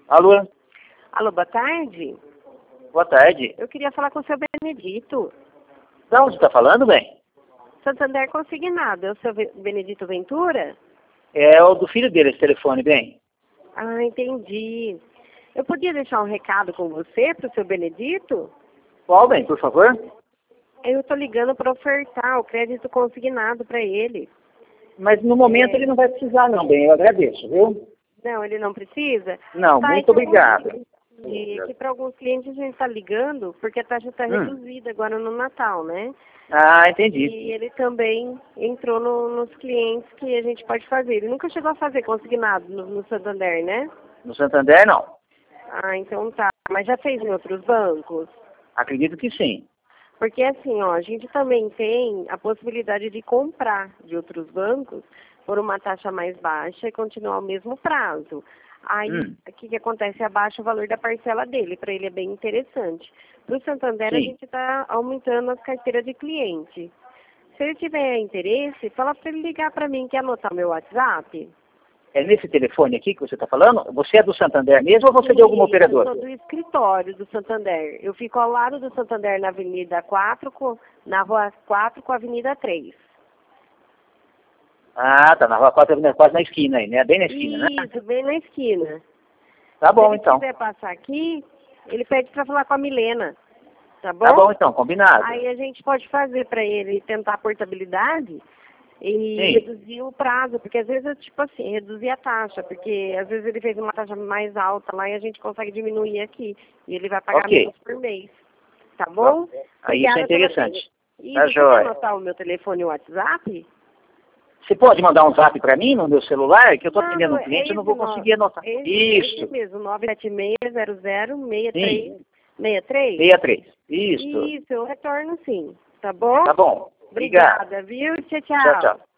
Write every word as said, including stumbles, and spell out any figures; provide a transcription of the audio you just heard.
Alô? Alô, boa tarde. Boa tarde. Eu queria falar com o seu Benedito. Da onde está falando, bem? Santander Consignado. É o seu Ve- Benedito Ventura? É o do filho dele, esse telefone, bem. Ah, entendi. Eu podia deixar um recado com você para o seu Benedito? Qual, bem, por favor? Eu estou ligando para ofertar o crédito consignado para ele. Mas no momento É. ele não vai precisar, não, bem. Eu agradeço, viu? Não, ele não precisa? Não, Tá, muito então, obrigado. E aqui para alguns clientes a gente está ligando porque a taxa está Hum. reduzida agora no Natal, né? Ah, entendi. E ele também entrou no- nos clientes que a gente pode fazer. Ele nunca chegou a fazer consignado no, no Santander, né? No Santander, não. Ah, então tá. Mas já fez em outros bancos? Acredito que sim. Porque assim, ó, a gente também tem a possibilidade de comprar de outros bancos por uma taxa mais baixa e continuar o mesmo prazo. Aí, Hum. o que, que acontece? Abaixa o valor da parcela dele, para ele é bem interessante. Para o Santander, a Sim. gente está aumentando as carteiras de cliente. Se ele tiver interesse, fala para ele ligar para mim, quer anotar meu WhatsApp? É nesse telefone aqui que você está falando? Você é do Santander mesmo ou você é de alguma Sim, operadora? eu sou do escritório do Santander. Eu fico ao lado do Santander na Avenida quatro, com, na Rua quatro com a Avenida três. Ah, tá na Rua quatro, quase na esquina aí, né? Bem na esquina, né? Isso, bem na esquina. Tá bom, Se ele então. quiser passar aqui, ele pede para falar com a Milena, tá bom? Tá bom, então, combinado. Aí a gente pode fazer para ele tentar a portabilidade e Sim. reduzir o prazo, porque às vezes é tipo assim, reduzir a taxa, porque às vezes ele fez uma taxa mais alta lá e a gente consegue diminuir aqui. E ele vai pagar Ok. menos por mês. Tá bom? Aí isso é Obrigada pela interessante. atenção. E Tá você quer joia. anotar o meu telefone e o WhatsApp? Você pode mandar um zap para mim no meu celular, que eu estou atendendo um Mando, cliente e é eu não esse vou no- conseguir anotar. esse, Isso, esse mesmo, nove sete seis zero zero seis três sim, seis três. sessenta e três. Isso, Isso, eu retorno sim. Tá bom? tá bom. Obrigado. Obrigada, viu? Tchau, Tchau, tchau. tchau.